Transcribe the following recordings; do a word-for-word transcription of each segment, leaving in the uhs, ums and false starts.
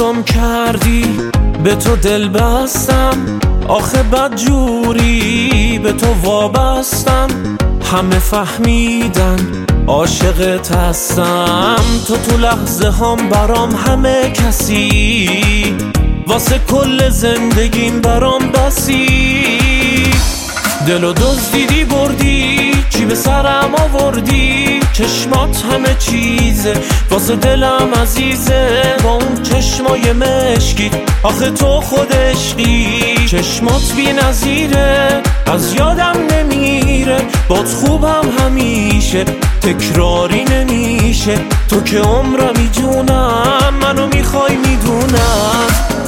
آرام کردی، به تو دل بستم، آخه بد جوری به تو وابستم. همه فهمیدن عاشقت هستم، تو تو لحظه هم برام همه کسی، واسه کل زندگیم برام بسی. دلو دزدیدی بردی، چی به سرم آوردی، چشمات همه چیزه واسه دلم عزیزه. با اون چشمای مشکی آخه تو خود عشقی، چشمات بی نظیره از یادم نمیره. باد خوبم همیشه تکراری نمیشه، تو که عمرمی جونم، منو میخوای میدونم.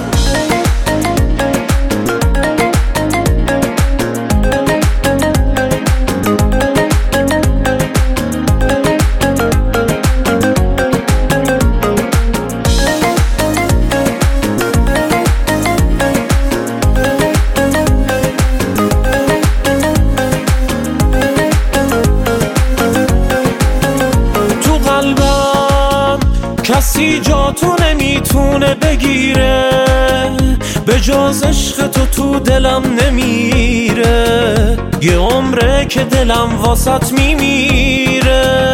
کسی جا تو نمیتونه بگیره، به جز عشق تو تو دلم نمیره. یه عمره که دلم واسط میمیره.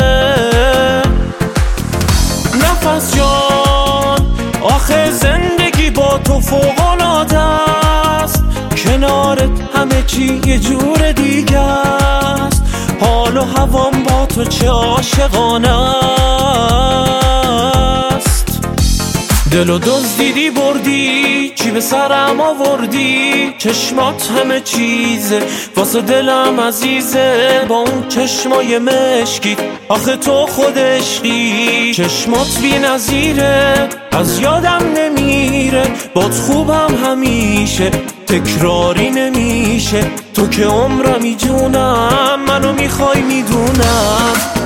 نفس جان آخه زندگی با تو فوق‌العاده است، کنارت همه چی یه جور دیگه است. حال و هوام با تو چه عاشقانه است. دلو دزدیدی بردی، چی به سرم آوردی، چشمات همه چیزه واسه دلم عزیزه. با اون چشمای مشکی آخه تو خود عشقی، چشمات بی نظیره از یادم نمیره. باد خوبم همیشه تکراری نمیشه، تو که عمرمی جونم، منو میخوای میدونم.